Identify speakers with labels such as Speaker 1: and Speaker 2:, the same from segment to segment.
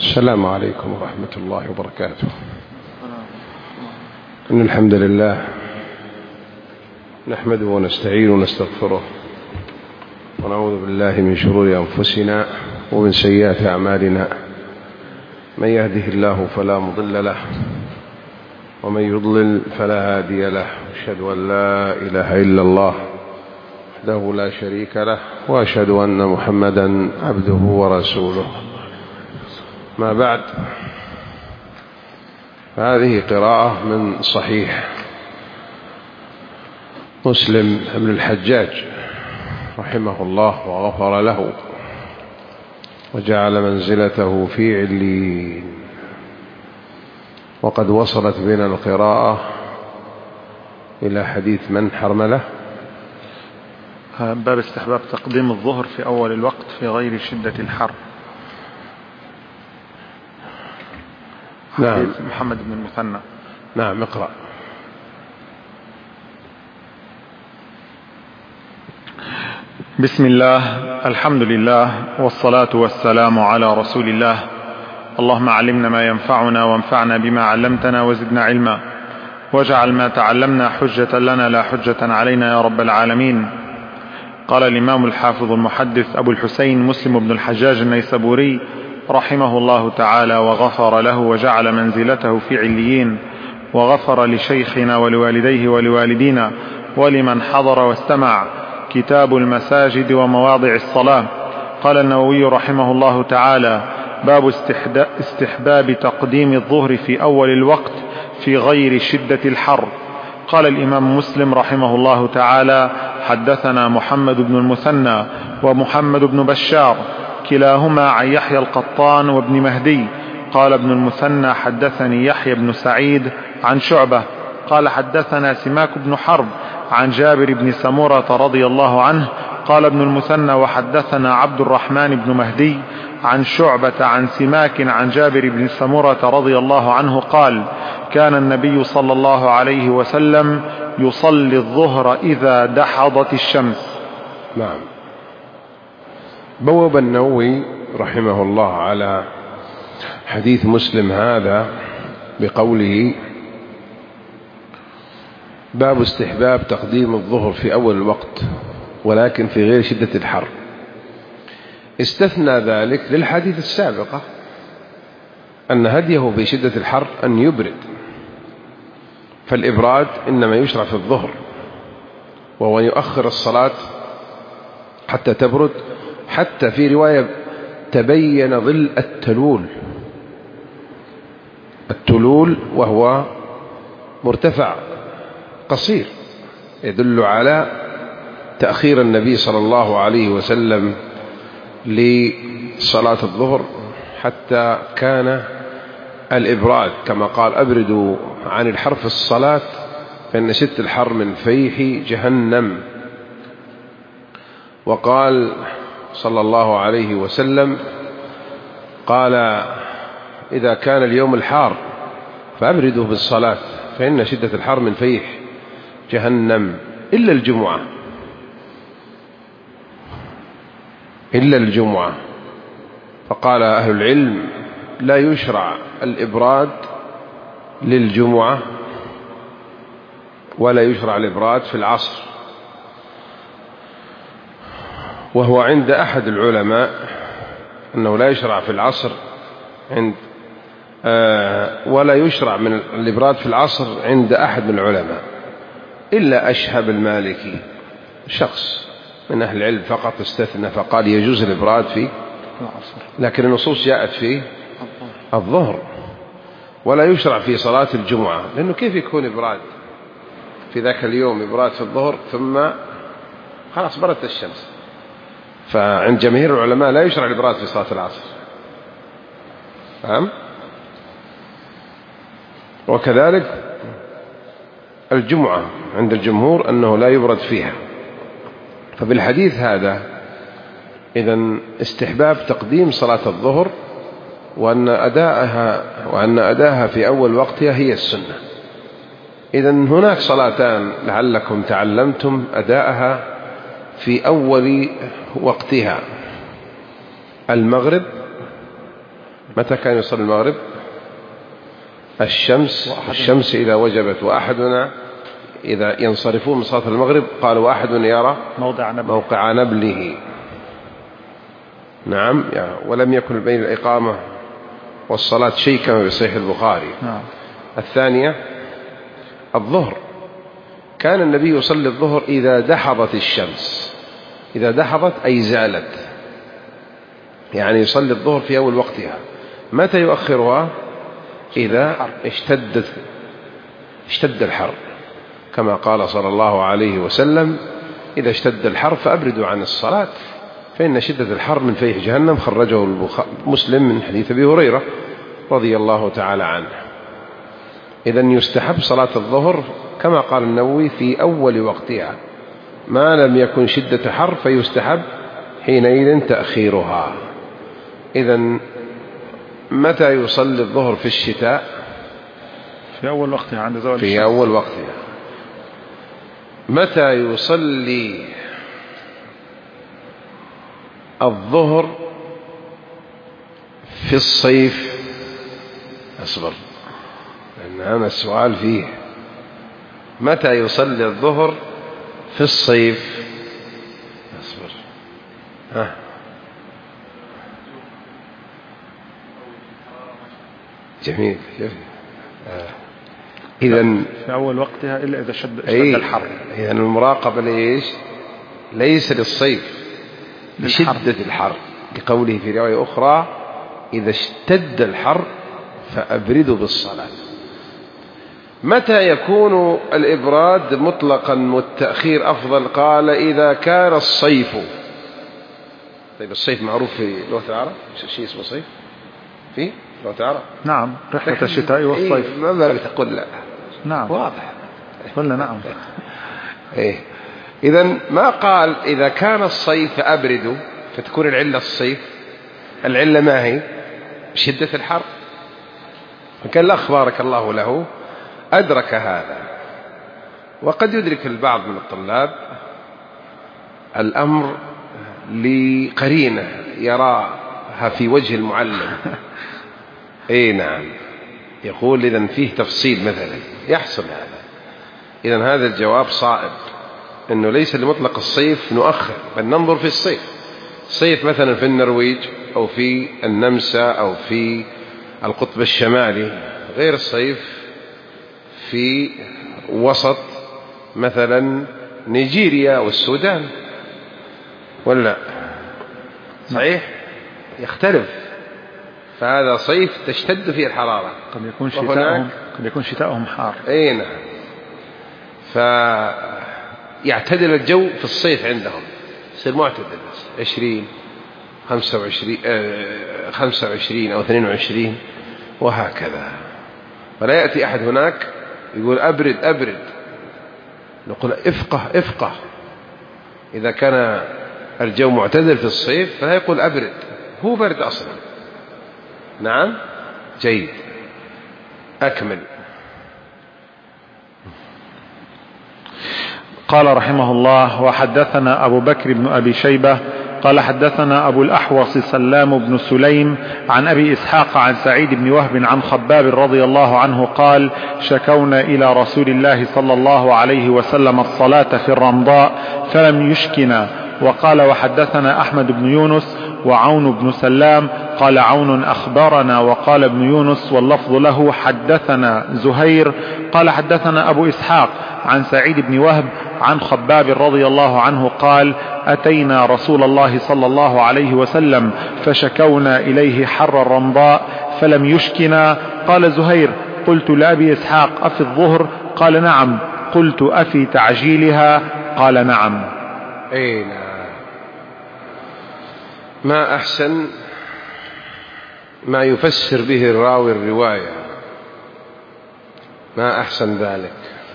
Speaker 1: السلام عليكم ورحمة الله وبركاته. إن الحمد لله نحمده ونستعينه ونستغفره ونعوذ بالله من شرور أنفسنا ومن سيئات أعمالنا. من يهده الله فلا مضل له ومن يضلل فلا هادي له. أشهد أن لا إله إلا الله وحده لا شريك له وأشهد أن محمدا عبده ورسوله. ما بعد، هذه قراءة من صحيح مسلم بن الحجاج رحمه الله وغفر له وجعل منزلته في عليين. وقد وصلت بنا القراءة إلى حديث من حرمله؟
Speaker 2: باب استحباب تقديم الظهر في أول الوقت في غير شدة الحر.
Speaker 1: نعم.
Speaker 2: محمد بن المثنى.
Speaker 1: نعم، اقرأ.
Speaker 2: بسم الله، الحمد لله، والصلاة والسلام على رسول الله. اللهم علمنا ما ينفعنا وانفعنا بما علمتنا وزدنا علما، واجعل ما تعلمنا حجة لنا لا حجة علينا يا رب العالمين. قال الإمام الحافظ المحدث أبو الحسين مسلم بن الحجاج النيسابوري رحمه الله تعالى وغفر له وجعل منزلته في عليين، وغفر لشيخنا ولوالديه ولوالدينا ولمن حضر واستمع. كتاب المساجد ومواضع الصلاة. قال النووي رحمه الله تعالى: باب استحباب تقديم الظهر في أول الوقت في غير شدة الحر. قال الإمام مسلم رحمه الله تعالى: حدثنا محمد بن المثنى ومحمد بن بشار كلاهما عن يحيى القطان وابن مهدي. قال ابن المثنى: حدثني يحيى بن سعيد عن شعبة قال حدثنا سماك بن حرب عن جابر بن سمرة رضي الله عنه. قال ابن المثنى: وحدثنا عبد الرحمن بن مهدي عن شعبة عن سماك عن جابر بن سمرة رضي الله عنه قال: كان النبي صلى الله عليه وسلم يصلي الظهر إذا دحضت الشمس.
Speaker 1: نعم. بوب النووي رحمه الله على حديث مسلم هذا بقوله: باب استحباب تقديم الظهر في أول الوقت ولكن في غير شدة الحر. استثنى ذلك للحديث السابقة أن هديه في شدة الحر أن يبرد، فالإبراد إنما يشرع في الظهر، وهو يؤخر الصلاة حتى تبرد. حتى في رواية: تبين ظل التلول وهو مرتفع قصير، يدل على تأخير النبي صلى الله عليه وسلم لصلاة الظهر حتى كان الإبراد، كما قال: أبردوا عن الحر في الصلاة فإن شدة الحر من فيح جهنم. وقال صلى الله عليه وسلم: قال: إذا كان اليوم الحار فأبردوا بالصلاة فإن شدة الحر من فيح جهنم إلا الجمعة. فقال أهل العلم: لا يشرع الإبراد للجمعة ولا يشرع الإبراد في العصر. وهو عند أحد العلماء أنه لا يشرع في العصر ولا يشرع من الإبراد في العصر عند أحد من العلماء إلا أشهب المالكي، شخص من أهل العلم فقط استثنى فقال يجوز الإبراد في العصر، لكن النصوص جاءت في الظهر ولا يشرع في صلاة الجمعة، لأنه كيف يكون إبراد في ذاك اليوم؟ إبراد في الظهر ثم خلاص بردت الشمس. فعند جماهير العلماء لا يشرع الإبراد في صلاة العصر. فهم؟ وكذلك الجمعة عند الجمهور أنه لا يبرد فيها. فبالحديث هذا إذن استحباب تقديم صلاة الظهر، وأن أداءها في أول وقتها هي السنة. إذن هناك صلاتان لعلكم تعلمتم أداءها في أول وقتها: المغرب متى كان يصلي المغرب؟ الشمس إذا وجبت، وأحدنا إذا ينصرفون من صلاة المغرب قال وأحد يرى موقع نبله. نعم، ولم يكن بين الإقامة والصلاة شيء كما في صحيح البخاري. الثانية الظهر، كان النبي يصلي الظهر إذا دحضت الشمس، إذا دحضت أي زالت، يعني يصلي الظهر في أول وقتها. متى يؤخرها؟ إذا اشتد الحر، كما قال صلى الله عليه وسلم إذا اشتد الحر فأبردوا عن الصلاة فإن شدة الحر من فيح جهنم، خرجه مسلم من حديث أبي هريرة رضي الله تعالى عنه. إذن يستحب صلاة الظهر كما قال النووي في أول وقتها، ما لم يكن شدة حر فيستحب حينئذ تأخيرها. إذن متى يصلي الظهر في الشتاء؟
Speaker 2: في أول وقتها عند زوال الشمس.
Speaker 1: في أول وقتها. متى يصلي الظهر في الصيف؟ أصبر لأن هذا السؤال فيه. متى يصلي الظهر في الصيف؟ أصبر. جميل. إذن
Speaker 2: في أول وقتها إلا إذا اشتد الحر.
Speaker 1: إذن المراقبة ليس للصيف، لشدة الحر، لقوله في رواية أخرى إذا اشتد الحر فأبردوا بالصلاة. متى يكون الإبراد مطلقا والتأخير أفضل؟ قال إذا كان الصيف. طيب الصيف معروف في لغة العرب، شيء اسمه صيف في لغة العرب؟
Speaker 2: نعم، رحلة الشتاء والصيف.
Speaker 1: ما بالك تقول لا؟
Speaker 2: نعم
Speaker 1: واضح.
Speaker 2: قلنا نعم.
Speaker 1: إذن ما قال إذا كان الصيف فأبردوا فتكون العلة الصيف، العلة ما هي؟ شدة الحر. فكان الأخ بارك الله له أدرك هذا. وقد يدرك البعض من الطلاب الأمر لقرينة يراها في وجه المعلم. نعم، يقول إذن فيه تفصيل مثلا، يحصل هذا. إذن هذا الجواب صائب، أنه ليس لمطلق الصيف نؤخر، بل ننظر في الصيف. صيف مثلا في النرويج أو في النمسا أو في القطب الشمالي غير الصيف في وسط مثلا نيجيريا والسودان، ولا صحيح؟ يختلف. فهذا صيف تشتد فيه الحرارة،
Speaker 2: قد يكون شتاؤهم حار.
Speaker 1: نعم. فيعتدل الجو في الصيف عندهم، يصير معتدل 20 25 أو 22 وهكذا. ولا يأتي أحد هناك يقول أبرد، نقول افقه. إذا كان الجو معتدل في الصيف فلا يقول أبرد، هو برد أصلا. نعم، جيد، أكمل.
Speaker 2: قال رحمه الله: وحدثنا أبو بكر بن أبي شيبة قال حدثنا أبو الأحوص سلام بن سليم عن أبي إسحاق عن سعيد بن وهب عن خباب رضي الله عنه قال: شكونا إلى رسول الله صلى الله عليه وسلم الصلاة في الرمضاء فلم يشكنا. وقال: وحدثنا أحمد بن يونس وعون بن سلام قال عون أخبرنا، وقال ابن يونس واللفظ له حدثنا زهير قال حدثنا أبو إسحاق عن سعيد بن وهب عن خباب رضي الله عنه قال: أتينا رسول الله صلى الله عليه وسلم فشكونا إليه حر الرمضاء فلم يشكنا. قال زهير: قلت لأبي إسحاق: أفي الظهر؟ قال: نعم. قلت: أفي تعجيلها؟ قال: نعم.
Speaker 1: نعم. ما أحسن ما يفسر به الراوي الرواية، ما أحسن ذلك.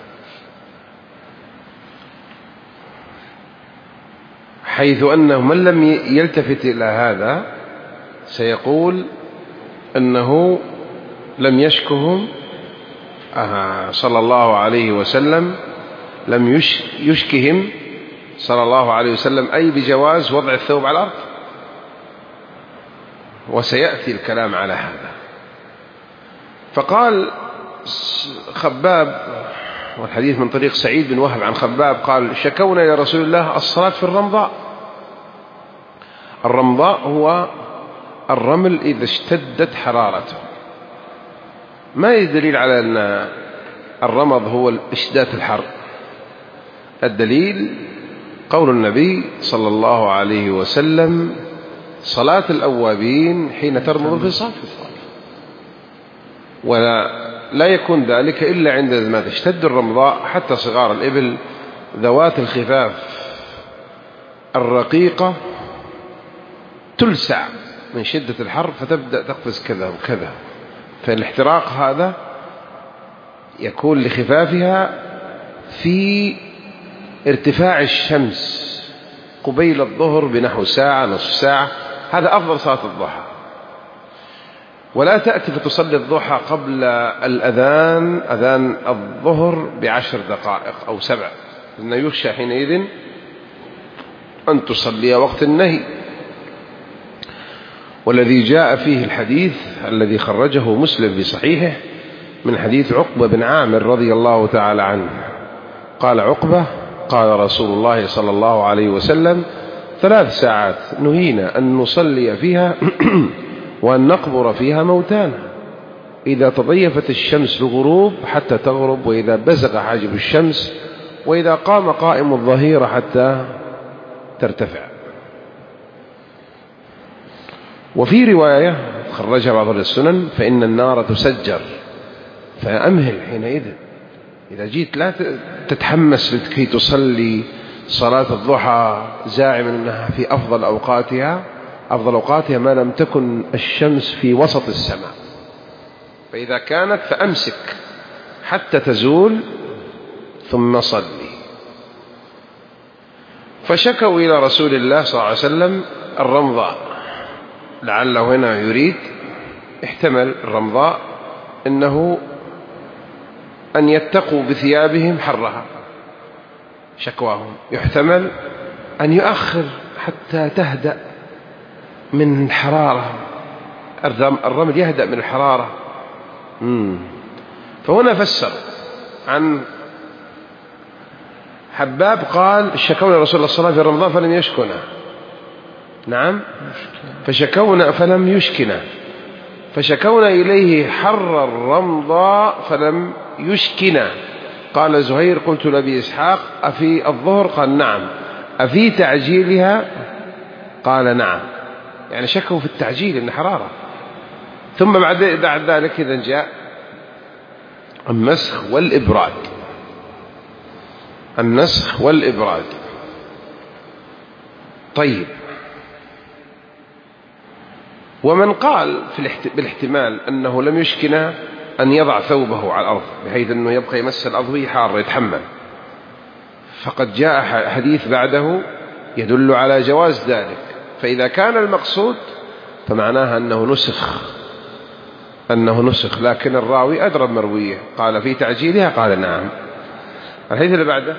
Speaker 1: حيث أنه من لم يلتفت إلى هذا سيقول أنه لم يشكهم صلى الله عليه وسلم، لم يشكهم صلى الله عليه وسلم، أي بجواز وضع الثوب على الأرض. وسيأتي الكلام على هذا. فقال خباب، والحديث من طريق سعيد بن وهب عن خباب قال: شكونا إلى رسول الله الصلاة في الرمضاء. الرمضاء هو الرمل إذا اشتدت حرارته. ما يدليل على أن الرمض هو اشتداد الحر؟ الدليل قول النبي صلى الله عليه وسلم: صلاة الأوابين حين ترمض الفصال. ولا يكون ذلك إلا عندما تشتد الرمضاء، حتى صغار الإبل ذوات الخفاف الرقيقة تلسع من شدة الحر فتبدأ تقفز كذا وكذا، فالاحتراق هذا يكون لخفافها في ارتفاع الشمس قبيل الظهر بنحو ساعة نصف ساعة. هذا أفضل صلاة الضحى. ولا تأتي فتصلي الضحى قبل الأذان، أذان الظهر ب10 دقائق أو 7، لأنه يخشى حينئذ أن تصلي وقت النهي. والذي جاء فيه الحديث الذي خرجه مسلم في صحيحه من حديث عقبة بن عامر رضي الله تعالى عنه قال عقبة: قال رسول الله صلى الله عليه وسلم: 3 ساعات نهينا أن نصلي فيها وأن نقبر فيها موتانا: إذا تضيفت الشمس الغروب حتى تغرب، وإذا بزغ حاجب الشمس، وإذا قام قائم الظهيرة حتى ترتفع. وفي رواية خرجها بعض السنن: فإن النار تسجر. فأمهل حينئذ، إذا جيت لا تتحمس لكي تصلي صلاة الضحى زاعما أنها في أفضل أوقاتها. أفضل أوقاتها ما لم تكن الشمس في وسط السماء، فإذا كانت فأمسك حتى تزول ثم صلي. فشكوا إلى رسول الله صلى الله عليه وسلم الرمضاء، لعله هنا يريد احتمل الرمضاء إنه أن يتقوا بثيابهم حرها، شكواهم. يحتمل أن يؤخر حتى تهدأ من الحرارة، الرمل يهدأ من الحرارة. فهنا فسر عن حباب قال: شكونا رسول الله صلى الله عليه وسلم في رمضان فلم يشكنا. نعم، فشكونا فلم يشكنا، فشكونا إليه حر الرمضاء فلم يشكنا. قال زهير: قلت لأبي إسحاق: أفي الظهر؟ قال: نعم. أفي تعجيلها؟ قال: نعم. يعني شكوا في التعجيل إن حرارة. ثم بعد ذلك إذن جاء النسخ والإبراد. النسخ والإبراد. طيب، ومن قال بالاحتمال أنه لم يشكنا أن يضع ثوبه على الأرض بحيث أنه يبقى يمس الأرض وهي حارة يتحمل، فقد جاء حديث بعده يدل على جواز ذلك. فإذا كان المقصود فمعناها أنه نسخ، لكن الراوي أدرى مرويه قال: في تعجيلها؟ قال: نعم. الحديث اللي بعده: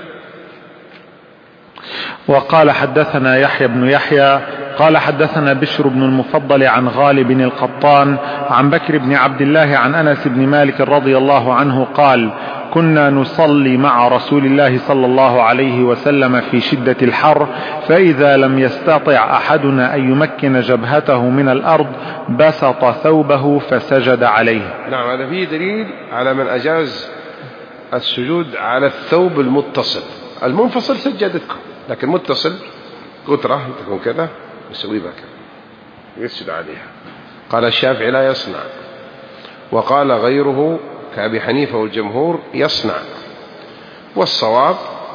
Speaker 2: وقال حدثنا يحيى بن يحيى قال حدثنا بشر بن المفضل عن غالب القطان عن بكر بن عبد الله عن أنس بن مالك رضي الله عنه قال: كنا نصلي مع رسول الله صلى الله عليه وسلم في شدة الحر، فإذا لم يستطع أحدنا أن يمكن جبهته من الأرض بسط ثوبه فسجد عليه.
Speaker 1: نعم، هذا فيه دليل على من أجاز السجود على الثوب المتصل. المنفصل سجدتكم، لكن متصل قطرة تكون كذا يسوي بك يسجد عليها. قال الشافعي: لا يصنع. وقال غيره كأبي حنيفة والجمهور: يصنع. والصواب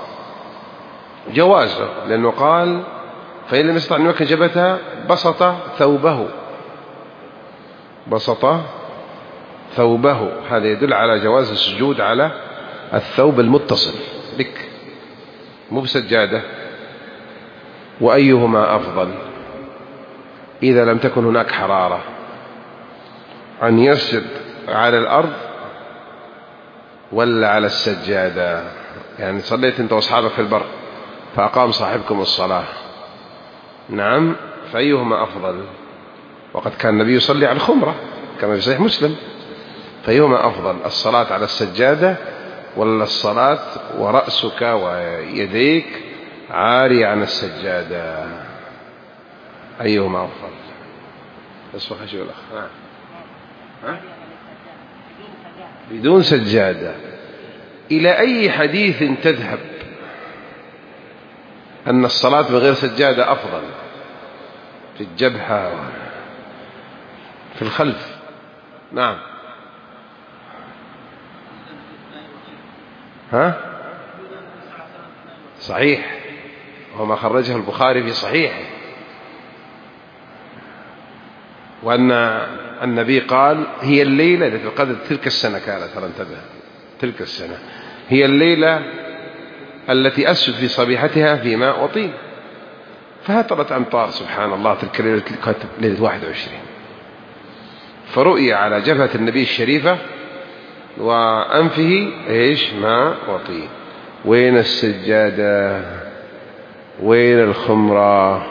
Speaker 1: جوازه، لأنه قال: فإن لم يستطع أن يمكن جبهته بسط ثوبه. هذا يدل على جواز السجود على الثوب المتصل بك، مو بسجادة. وأيهما أفضل إذا لم تكن هناك حرارة، أن يسجد على الأرض ولا على السجادة؟ يعني صليت أنت وأصحابك في البر فأقام صاحبكم الصلاة، نعم، فأيهما أفضل؟ وقد كان النبي يصلي على الخمرة كما في صحيح مسلم. فأيهما أفضل، الصلاة على السجادة ولا الصلاة ورأسك ويديك عارية عن السجادة؟ أيهما أفضل؟ أسفق شيء الأخ. بدون سجادة. إلى أي حديث تذهب أن الصلاة بغير سجادة أفضل؟ في الجبهة في الخلف. نعم. صحيح، وما خرجه البخاري في صحيحه، وأن النبي قال هي الليلة التي القدر تلك السنة كانت، ترى انتبه، تلك السنة هي الليلة التي أسجد في صبيحتها في ماء وطين، فهطلت أمطار سبحان الله تلك الليلة، ليلة 21. فرؤي على جبهة النبي الشريفة وأنفه إيش؟ ماء وطين. وين السجادة؟ وين الخمرة؟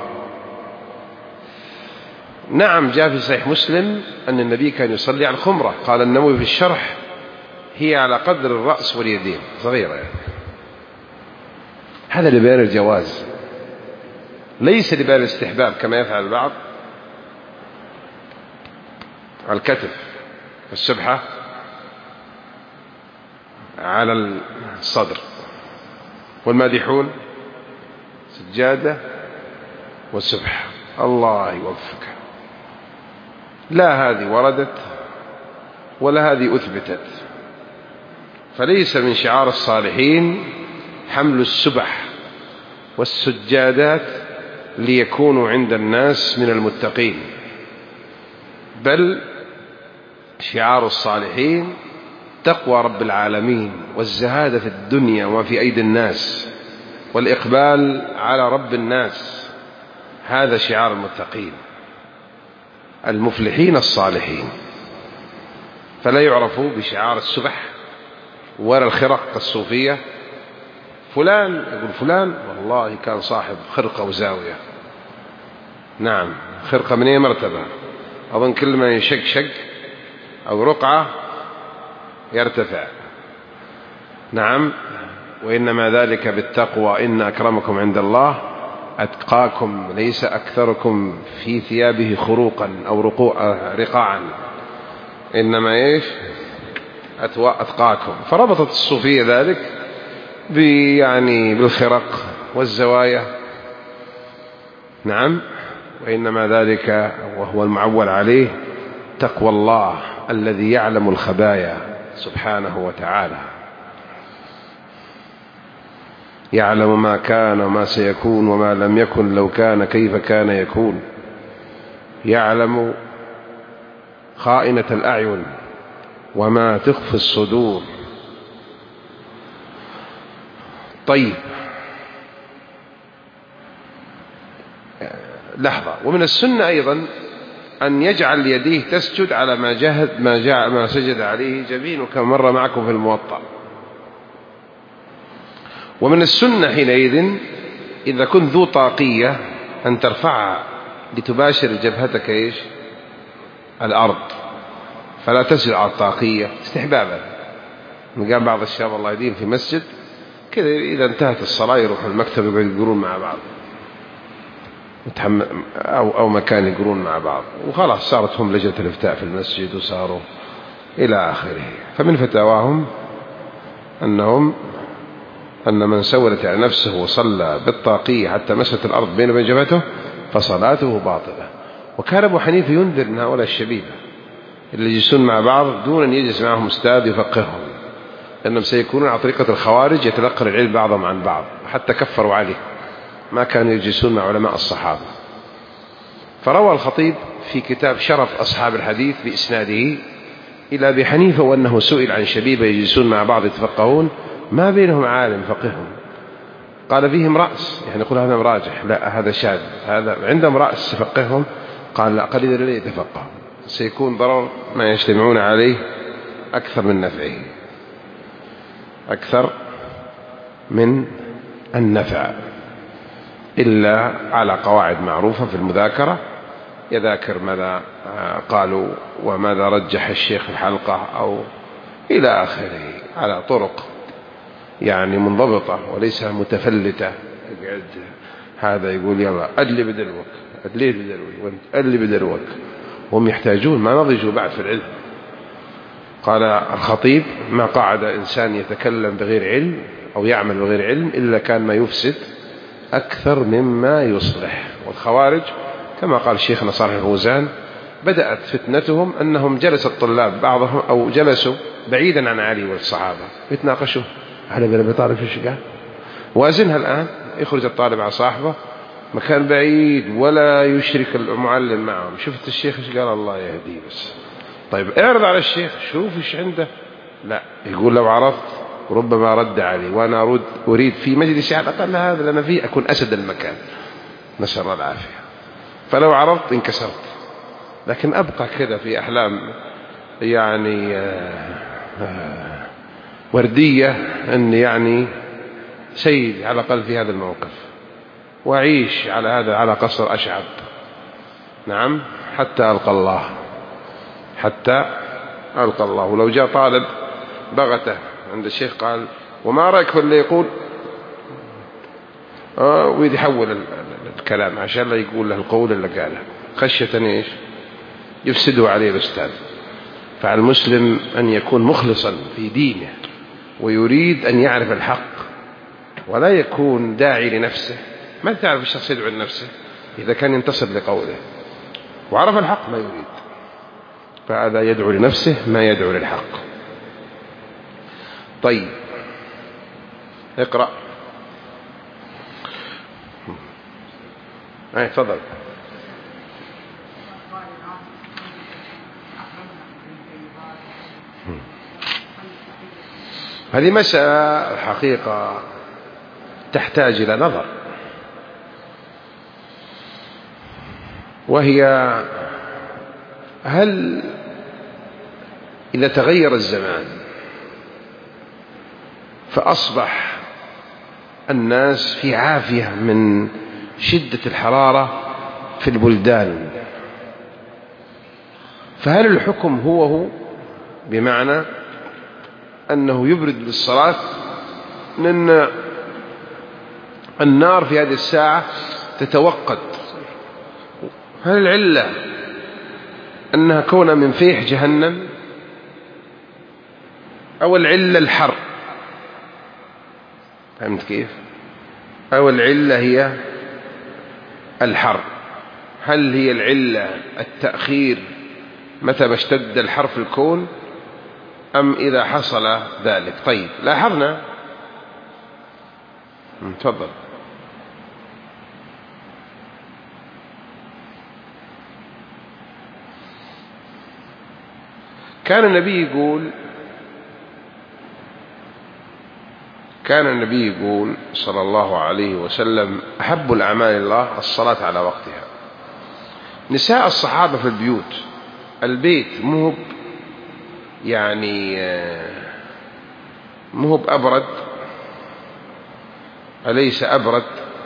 Speaker 1: نعم، جاء في صحيح مسلم أن النبي كان يصلي على الخمرة. قال النووي في الشرح هي على قدر الرأس واليدين، صغيرة يعني. هذا لبيان الجواز، ليس لبيان الاستحباب كما يفعل البعض. على الكتف، السبحة على الصدر، والمادحون سجادة والسبحة. الله يوفقك. لا هذه وردت ولا هذه أثبتت، فليس من شعار الصالحين حمل السبح والسجادات ليكونوا عند الناس من المتقين، بل شعار الصالحين تقوى رب العالمين والزهادة في الدنيا وما في أيدي الناس والإقبال على رب الناس. هذا شعار المتقين المفلحين الصالحين، فلا يعرفوا بشعار السبح ولا الخرق الصوفية. فلان يقول فلان والله كان صاحب خرقة وزاوية. نعم، خرقة من أي مرتبة؟ أظن كل ما يشق أو رقعة يرتفع. نعم، وإنما ذلك بالتقوى، إن أكرمكم عند الله أتقاكم، ليس أكثركم في ثيابه خروقا أو رقاعا، إنما إيش؟ أتقاكم. فربطت الصوفية ذلك يعني بالخرق والزوايا. نعم، وإنما ذلك وهو المعول عليه تقوى الله الذي يعلم الخبايا سبحانه وتعالى، يعلم ما كان وما سيكون وما لم يكن لو كان كيف كان يكون، يعلم خائنة الأعين وما تخفي الصدور. طيب، لحظة. ومن السنة أيضا أن يجعل يديه تسجد على ما سجد عليه جبينه كما مر معكم في الموطأ. ومن السنة حينئذ إذا كنت ذو طاقية أن ترفعها لتباشر جبهتك إيش؟ الأرض، فلا تسجد على الطاقية استحبابا. قام بعض الشباب الله يدين في مسجد كذا إذا انتهت الصلاة يروحوا المكتب يقرون مع بعض أو مكان يقرون مع بعض، وخلاص صارت هم لجنة الإفتاء في المسجد وصاروا إلى آخره. فمن فتاواهم أن من سولت على نفسه وصلى بالطاقية حتى مست الأرض بين وبين جبهته فصلاته باطلة. وكان أبو حنيفة ينذر من هؤلاء الشبيبة اللي يجلسون مع بعض دون أن يجلس معهم أستاذ يفقههم، لأنهم سيكونون على طريقة الخوارج يتلقى العلم بعضهم عن بعض، حتى كفروا عليه، ما كانوا يجلسون مع علماء الصحابة. فروى الخطيب في كتاب شرف أصحاب الحديث بإسناده إلى أبي حنيفة وأنه سئل عن شبيبة يجلسون مع بعض يتفقهون ما بينهم عالم فقههم، قال فيهم رأس، يعني يقول هذا راجح، لا هذا شاذ، هذا عندهم رأس يفقههم، قال لا قليلا لا يتفقه، سيكون ضرر ما يجتمعون عليه أكثر من نفعه، أكثر من النفع، إلا على قواعد معروفة في المذاكرة يذاكر ماذا قالوا وماذا رجح الشيخ في الحلقة أو إلى آخره، على طرق يعني منضبطة وليس متفلتة. يقعد هذا يقول يلا أدلي بدلوك، أدلي بدلوي، وانت أدلي بدلوك. هم يحتاجون، ما نضجوا بعد في العلم. قال الخطيب: ما قعد إنسان يتكلم بغير علم أو يعمل بغير علم إلا كان ما يفسد أكثر مما يصلح. والخوارج كما قال شيخنا صالح الفوزان بدأت فتنتهم أنهم جلس الطلاب بعضهم أو جلسوا بعيدا عن علي والصحابة يتناقشوا على بن أبي طالب في قال. وازنها الآن، يخرج الطالب مع صاحبه مكان بعيد ولا يشرك المعلم معهم. شفت الشيخ ايش قال؟ الله يهديه. بس طيب اعرض على الشيخ شوف ايش عنده. لا، يقول لو عرضت ربما رد علي، وأنا أريد في مجلس على الأقل هذا اللي أنا فيه أكون أسد المكان، نسأل الله العافية. فلو عرضت انكسرت، لكن أبقى كذا في أحلام يعني وردية أني يعني سيد على الأقل في هذا الموقف، وأعيش على هذا على قصر أشعب. نعم، حتى ألقى الله، حتى ألقى الله. ولو جاء طالب بغته عند الشيخ قال: وما رأيك في اللي يقول، ويحول الكلام عشان لا يقول له القول اللي قاله، خشية إيش؟ يفسده عليه الأستاذ. فعلى المسلم أن يكون مخلصا في دينه ويريد أن يعرف الحق، ولا يكون داعي لنفسه. ما تعرف الشخص يدعو لنفسه إذا كان ينتصر لقوله وعرف الحق ما يريد، فهذا يدعو لنفسه ما يدعو للحق. طيب اقرأ. تفضل. هذه مسألة الحقيقة تحتاج إلى نظر، وهي هل إذا تغير الزمان فأصبح الناس في عافية من شدة الحرارة في البلدان، فهل الحكم هو بمعنى أنه يبرد للصلاة؟ لأن النار في هذه الساعة تتوقد. هل العلة أنها كونها من فيح جهنم، أو العلة الحر؟ فهمت كيف؟ أو العلة هي الحر؟ هل هي العلة التأخير متى ما اشتد الحر في الكون، أم إذا حصل ذلك؟ طيب لاحظنا، تفضل. كان النبي يقول صلى الله عليه وسلم: أحب الأعمال الله الصلاة على وقتها. نساء الصحابة في البيوت، البيت مهب يعني مهب أبرد، أليس أبرد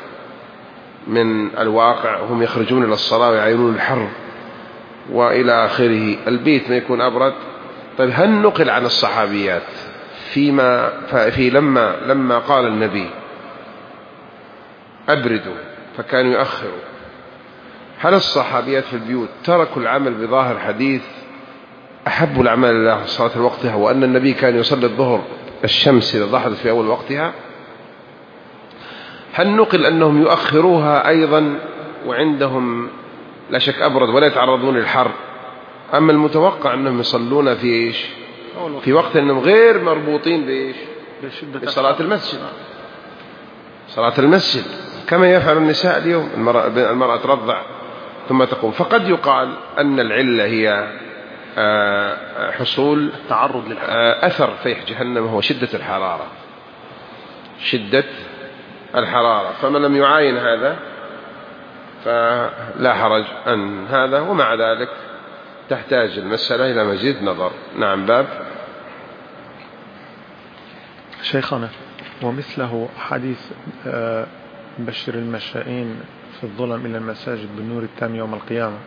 Speaker 1: من الواقع؟ هم يخرجون إلى الصلاة ويعينون الحر وإلى آخره، البيت ما يكون أبرد. طيب هل نقل عن الصحابيات لما قال النبي أبردوا فكانوا يؤخروا، هل الصحابيات في البيوت تركوا العمل بظاهر حديث أحب الأعمال الله الصلاة لوقتها، وأن النبي كان يصلي الظهر الشمس إذا ضحت في أول وقتها؟ هل نقل أنهم يؤخروها أيضا وعندهم لا شك أبرد ولا يتعرضون للحر؟ أما المتوقع أنهم يصلون في إيش؟ في وقت أنهم غير مربوطين بإيش؟ بصلاة المسجد. صلاة المسجد كما يفعل النساء اليوم، المرأة ترضع ثم تقوم. فقد يقال أن العلة هي حصول
Speaker 2: التعرض للحر،
Speaker 1: أثر فيح جهنم، هو شدة الحرارة، شدة الحرارة. فمن لم يعاين هذا فلا حرج عن هذا، ومع ذلك تحتاج المسألة إلى مزيد نظر. نعم. باب
Speaker 2: شيخنا، ومثله حديث بشر المشائين في الظلم إلى المساجد بالنور التام يوم القيامة.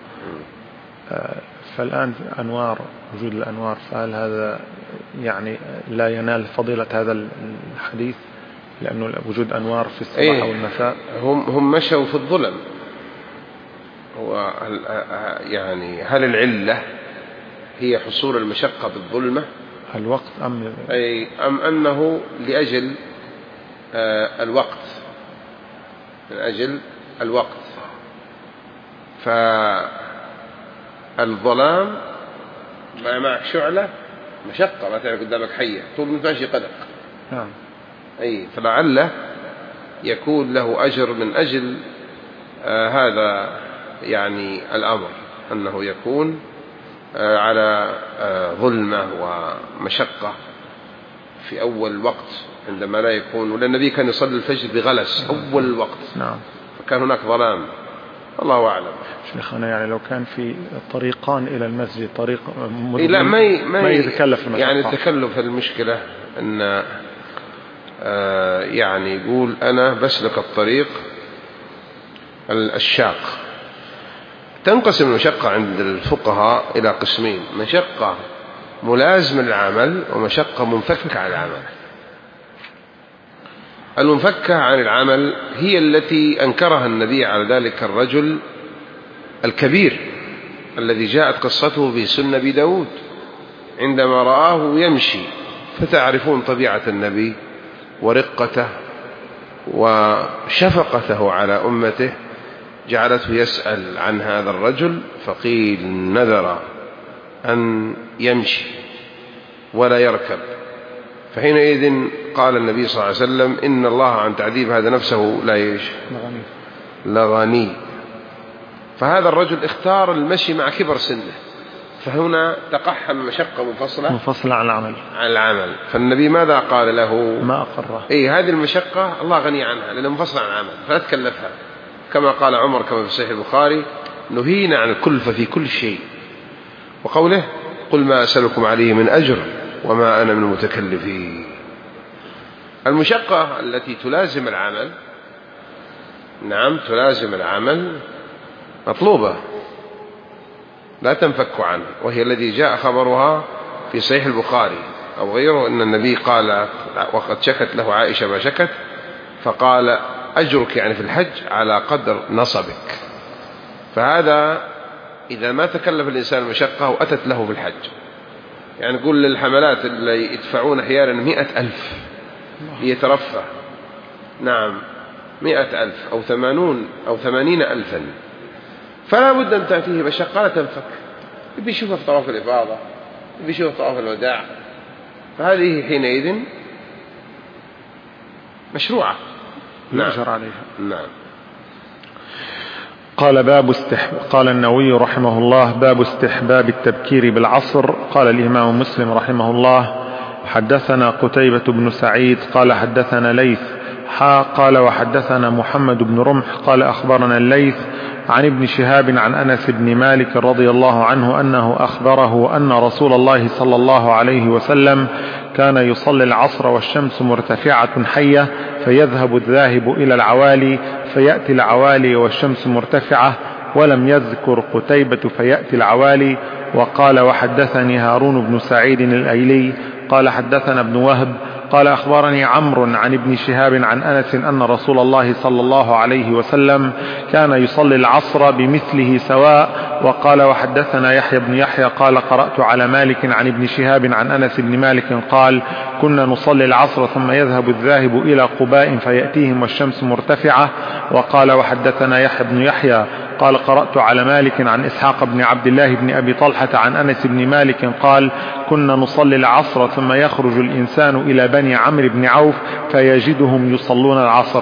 Speaker 2: فالآن أنوار، وجود الأنوار، فهل هذا يعني لا ينال فضيلة هذا الحديث لأنه وجود أنوار في الصباح أو المساء؟
Speaker 1: هم مشوا في الظلم. يعني هل العلة هي حصول المشقة بالظلمة
Speaker 2: الوقت
Speaker 1: أم أنه لأجل الوقت، من أجل الوقت؟ فالظلام معك شعلة مشقة، ما تعرف قدامك حية طول ماشي قدق.
Speaker 2: نعم.
Speaker 1: فلعله يكون له أجر من أجل هذا يعني الأمر، أنه يكون على ظلمة ومشقة في أول وقت عندما لا يكون، ولأن النبي كان يصلي الفجر بغلس أول الوقت.
Speaker 2: نعم.
Speaker 1: فكان هناك ظلام. الله أعلم.
Speaker 2: شيخنا يعني لو كان في طريقان إلى المسجد، طريق
Speaker 1: لا ما
Speaker 2: يتكلف المشقة.
Speaker 1: يعني التكلف المشكلة أن يعني يقول أنا بسلك الطريق الشاق. تنقسم المشقة عند الفقهاء إلى قسمين: مشقة ملازمة للعمل ومشقة منفكة عن العمل. المنفكة عن العمل هي التي أنكرها النبي على ذلك الرجل الكبير الذي جاءت قصته في سنة أبي داود عندما رآه يمشي، فتعرفون طبيعة النبي ورقته وشفقته على أمته، جعلته يسأل عن هذا الرجل، فقيل نذر أن يمشي ولا يركب. فحينئذ قال النبي صلى الله عليه وسلم: إن الله عن تعذيب هذا نفسه لغني. فهذا الرجل اختار المشي مع كبر سنه، فهنا تقحم مشقة منفصلة عن العمل. فالنبي ماذا قال له؟
Speaker 2: ما أقره.
Speaker 1: هذه المشقة الله غني عنها لأنها منفصلة عن العمل، فلا تكلفها. كما قال عمر كما في صحيح البخاري: نهينا عن الكلفة في كل شيء. وقوله: قل ما أسألكم عليه من أجر وما أنا من المتكلفين. المشقة التي تلازم العمل، نعم تلازم العمل، مطلوبة لا تنفك عنه، وهي الذي جاء خبرها في صحيح البخاري أو غيره أن النبي قال وقد شكت له عائشة ما شكت، فقال: أجرك يعني في الحج على قدر نصبك. فهذا إذا ما تكلف الإنسان مشقة وأتت له في الحج، يعني نقول للحملات اللي يدفعون أحيانا 100,000 ليترفه، نعم 100,000 أو 80,000، فلا بد أن تأتيه مشقة لا تنفك. يبي يشوفها في طواف الإفاضة، يبي يشوفها في طواف الوداع، فهذه حينئذ مشروعة
Speaker 2: يؤجر عليها.
Speaker 1: نعم.
Speaker 2: قال النووي رحمه الله: باب استحباب التبكير بالعصر. قال الإمام مسلم رحمه الله: حدثنا قتيبة بن سعيد قال حدثنا ليث قال وحدثنا محمد بن رمح قال أخبرنا الليث عن ابن شهاب عن أنس بن مالك رضي الله عنه أنه أخبره أن رسول الله صلى الله عليه وسلم كان يصلي العصر والشمس مرتفعة حية، فيذهب الذاهب إلى العوالي فيأتي العوالي والشمس مرتفعة، ولم يذكر قتيبة فيأتي العوالي. وقال وحدثني هارون بن سعيد الأيلي قال حدثنا ابن وهب قال أخبرني عمرو عن ابن شهاب عن أنس أن رسول الله صلى الله عليه وسلم كان يصلي العصر بمثله سواء. وقال وحدثنا يحيى بن يحيى قال قرأت على مالك عن ابن شهاب عن أنس بن مالك قال كنا نصلي العصر ثم يذهب الذاهب إلى قباء فيأتيهم والشمس مرتفعة. وقال وحدثنا يحيى بن يحيى قال قرأت على مالك عن إسحاق بن عبد الله بن أبي طلحة عن أنس بن مالك قال كنا نصلي العصر ثم يخرج الإنسان إلى بني عمرو بن عوف فيجدهم يصلون العصر.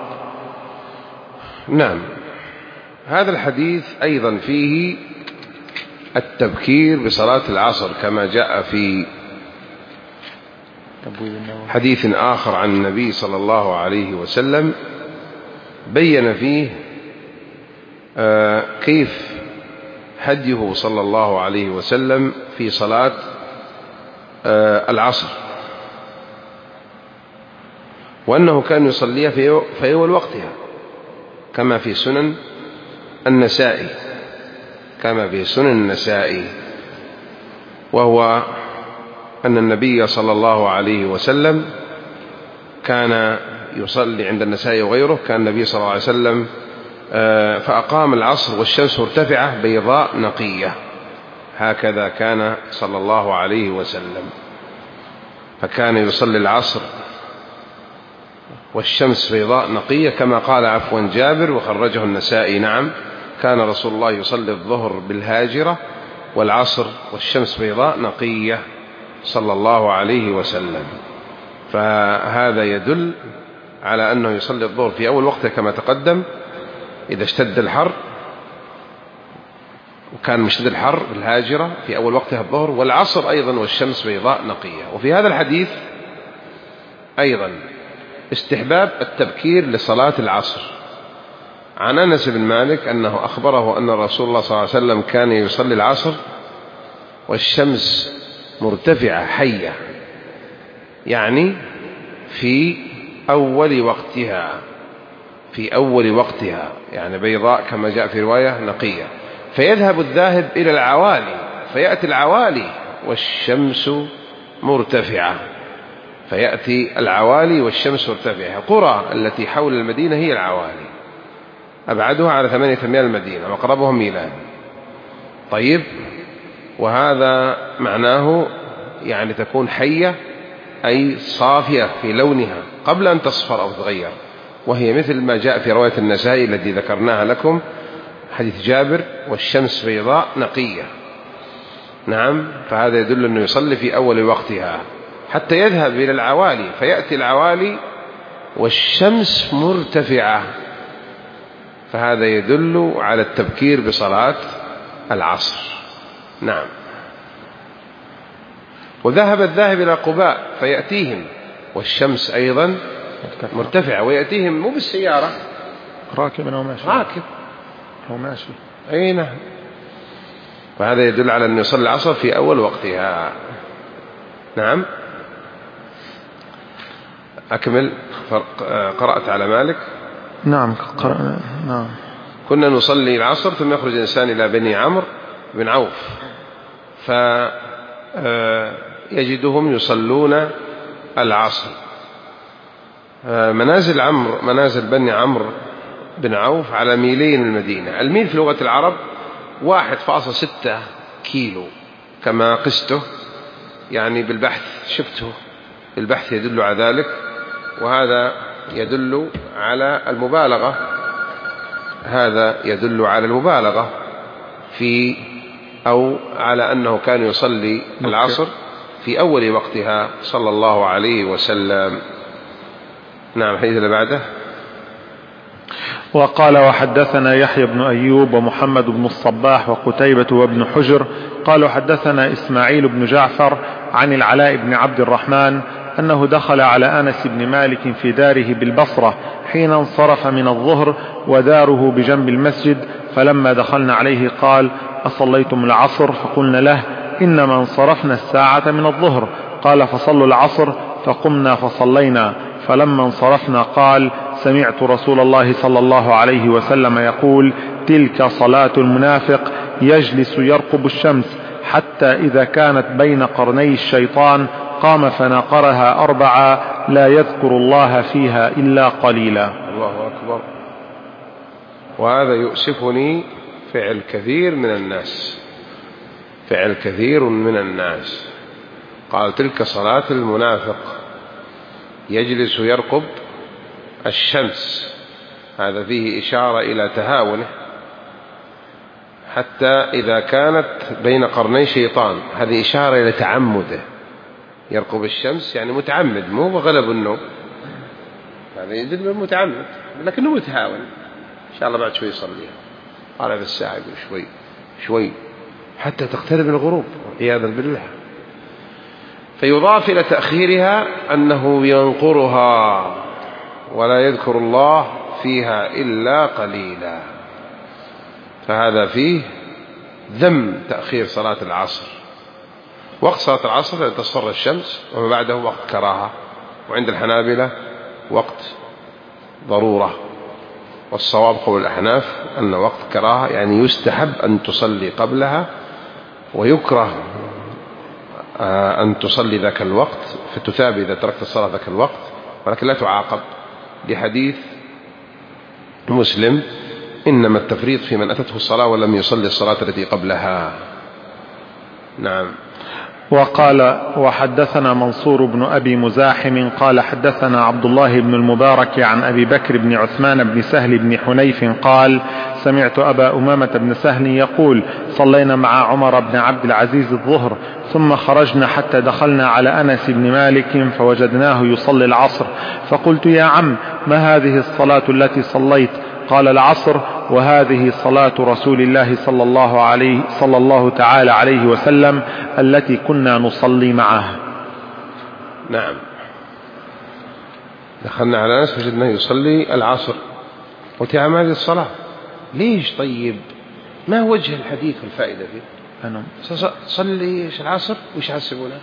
Speaker 1: نعم. هذا الحديث أيضا فيه التبكير بصلاة العصر كما جاء في حديث آخر عن النبي صلى الله عليه وسلم بين فيه كيف هديه صلى الله عليه وسلم في صلاة العصر، وأنه كان يصليها في أول وقتها، كما في سنن النسائي، وهو أن النبي صلى الله عليه وسلم كان يصلي عند النسائي وغيره، كان النبي صلى الله عليه وسلم فأقام العصر والشمس مرتفعة بيضاء نقية، هكذا كان صلى الله عليه وسلم، فكان يصلي العصر والشمس بيضاء نقية كما قال جابر وخرجه النسائي. نعم، كان رسول الله يصلي الظهر بالهاجرة والعصر والشمس بيضاء نقية صلى الله عليه وسلم، فهذا يدل على أنه يصلي الظهر في أول وقته كما تقدم إذا اشتد الحر، وكان مشتد الحر بالهاجرة في أول وقتها الظهر، والعصر أيضا والشمس بيضاء نقية. وفي هذا الحديث أيضا استحباب التبكير لصلاة العصر، عن أنس بن مالك أنه أخبره أن رسول الله صلى الله عليه وسلم كان يصلي العصر والشمس مرتفعة حية، يعني في أول وقتها يعني بيضاء كما جاء في رواية نقية، فيذهب الذاهب إلى العوالي فيأتي العوالي والشمس مرتفعة، القرى التي حول المدينة هي العوالي، أبعدها على 8 أميال المدينة وأقربهم ميلان. طيب، وهذا معناه يعني تكون حية أي صافية في لونها قبل أن تصفر أو تغير، وهي مثل ما جاء في رواية النسائي التي ذكرناها لكم حديث جابر والشمس بيضاء نقية. نعم، فهذا يدل أنه يصلي في أول وقتها حتى يذهب إلى العوالي، فيأتي العوالي والشمس مرتفعة، فهذا يدل على التبكير بصلاة العصر. نعم، وذهب الذاهب إلى قباء فيأتيهم والشمس أيضا مرتفعة، ويأتيهم مو بالسيارة،
Speaker 2: راكب أو ماشي.
Speaker 1: أي نعم، فهذا يدل على أن يصلي العصر في أول وقتها. نعم، أكمل. قرأت على مالك.
Speaker 2: نعم، نعم.
Speaker 1: كنا نصلي العصر ثم يخرج الإنسان إلى بني عمرو بن عوف فيجدهم يصلون العصر. منازل بني عمرو بن عوف على ميلين المدينة. الميل في لغة العرب 1.6 كيلو كما قسته، يعني بالبحث شفته، بالبحث يدل على ذلك، وهذا يدل على المبالغة، في أو على أنه كان يصلي العصر في أول وقتها صلى الله عليه وسلم. نعم، الحديث اللي بعده.
Speaker 2: وقال وحدثنا يحيى بن أيوب ومحمد بن الصباح وقتيبة وابن حجر قالوا حدثنا إسماعيل بن جعفر عن العلاء بن عبد الرحمن أنه دخل على أنس بن مالك في داره بالبصرة حين انصرف من الظهر وداره بجنب المسجد، فلما دخلنا عليه قال أصليتم العصر؟ فقلنا له إنما انصرفنا الساعة من الظهر. قال فصلوا العصر، فقمنا فصلينا، فلما انصرفنا قال سمعت رسول الله صلى الله عليه وسلم يقول تلك صلاة المنافق يجلس يرقب الشمس حتى إذا كانت بين قرني الشيطان قام فناقرها 4 لا يذكر الله فيها إلا قليلا.
Speaker 1: الله أكبر. وهذا يؤسفني فعل كثير من الناس. قال تلك صلاة المنافق يجلس يرقب الشمس، هذا فيه إشارة إلى تهاونه، حتى إذا كانت بين قرني شيطان، هذه إشارة إلى تعمده، يرقب الشمس يعني متعمد، مو بغلب النوم، هذا يدل متعمد لكنه متهاون. إن شاء الله بعد شوي يصليها، قال في الساعة شوي حتى تقترب الغروب عياذا بالله. فيضاف إلى تأخيرها أنه ينقرها ولا يذكر الله فيها إلا قليلا، فهذا فيه ذم تأخير صلاة العصر. وقت صلاة العصر تصفر الشمس، وما بعده وقت كراهة، وعند الحنابلة وقت ضرورة، والصواب قول الأحناف أن وقت كراهة يعني يستحب أن تصلي قبلها، ويكره أن تصلي ذاك الوقت فتثاب إذا تركت الصلاة ذاك الوقت، ولكن لا تعاقب، لحديث مسلم إنما التفريط في من أتته الصلاة ولم يصلي الصلاة التي قبلها. نعم.
Speaker 2: وقال وحدثنا منصور بن أبي مزاحم قال حدثنا عبد الله بن المبارك عن أبي بكر بن عثمان بن سهل بن حنيف قال سمعت أبا أمامة بن سهل يقول صلينا مع عمر بن عبد العزيز الظهر ثم خرجنا حتى دخلنا على أنس بن مالك فوجدناه يصلي العصر، فقلت يا عم ما هذه الصلاة التي صليت؟ قال العصر، وهذه صلاة رسول الله صلى الله تعالى عليه وسلم التي كنا نصلي معه.
Speaker 1: نعم. دخلنا على أنس وجدناه يصلي العصر، قلت يا عم هذه الصلاة ليش؟ طيب ما وجه الحديث والفائدة فيه؟ صلي العصر وش حسبونه؟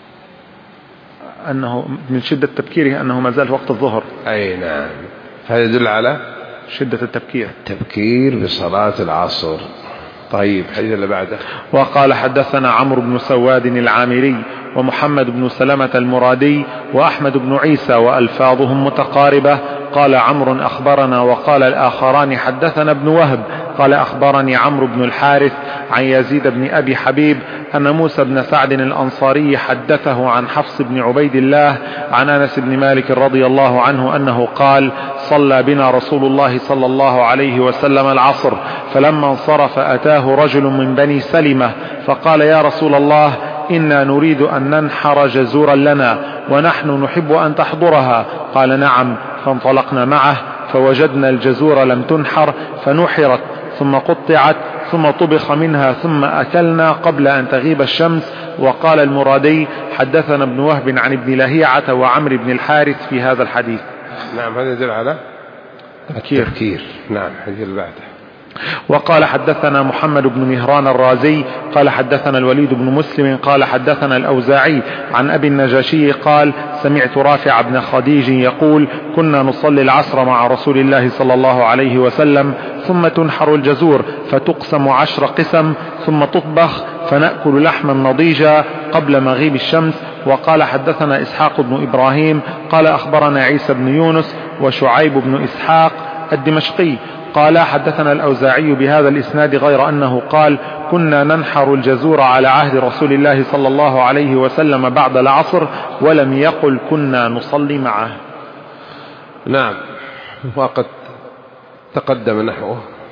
Speaker 2: أنه من شدة تبكيره أنه ما زال وقت الظهر.
Speaker 1: أي نعم، فهذا يدل على
Speaker 2: شدة
Speaker 1: التبكير بصلاة العصر. طيب حديث اللي بعده.
Speaker 2: وقال حدثنا عمرو بن سواد العامري ومحمد بن سلمة المرادي وأحمد بن عيسى وألفاظهم متقاربة. قال عمرو أخبرنا، وقال الآخران حدثنا ابن وهب قال أخبرني عمرو بن الحارث عن يزيد بن أبي حبيب أن موسى بن سعد الأنصاري حدثه عن حفص بن عبيد الله عن أنس بن مالك رضي الله عنه أنه قال صلى بنا رسول الله صلى الله عليه وسلم العصر، فلما انصرف أتاه رجل من بني سلمة فقال يا رسول الله إنا نريد أن ننحر جزورا لنا ونحن نحب أن تحضرها. قال نعم، فانطلقنا معه فوجدنا الجزور لم تنحر فنحرت ثم قطعت ثم طبخ منها ثم أكلنا قبل أن تغيب الشمس. وقال المرادي حدثنا ابن وهب عن ابن لهيعة وعمر بن الحارث في هذا الحديث.
Speaker 1: نعم، هذا يدل على التبكير. نعم. حديث اللي بعده.
Speaker 2: وقال حدثنا محمد بن مهران الرازي قال حدثنا الوليد بن مسلم قال حدثنا الأوزاعي عن أبي النجاشي قال سمعت رافع بن خديج يقول كنا نصلي العصر مع رسول الله صلى الله عليه وسلم ثم تنحر الجزور فتقسم 10 قسم ثم تطبخ فنأكل لحما نضيجا قبل مغيب الشمس. وقال حدثنا إسحاق بن إبراهيم قال أخبرنا عيسى بن يونس وشعيب بن إسحاق الدمشقي قال حدثنا الأوزاعي بهذا الإسناد غير أنه قال كنا ننحر الجزور على عهد رسول الله صلى الله عليه وسلم بعد العصر، ولم يقل كنا نصلي معه.
Speaker 1: نعم، وقد تقدم نحوه